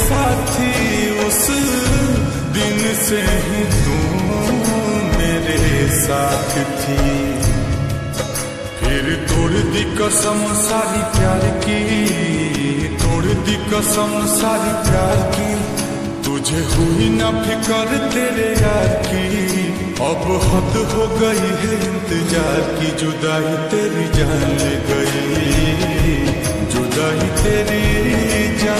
साथी उस दिन से ही तू मेरे साथ थी। फिर तोड़ दी कसम सारी प्यार की, तोड़ दी कसम सारी प्यार की, तुझे हुई ना फिक्र तेरे यार की। अब हद हो गई है इंतजार की, जुदाई तेरी जान ले गई, जुदाई तेरी जान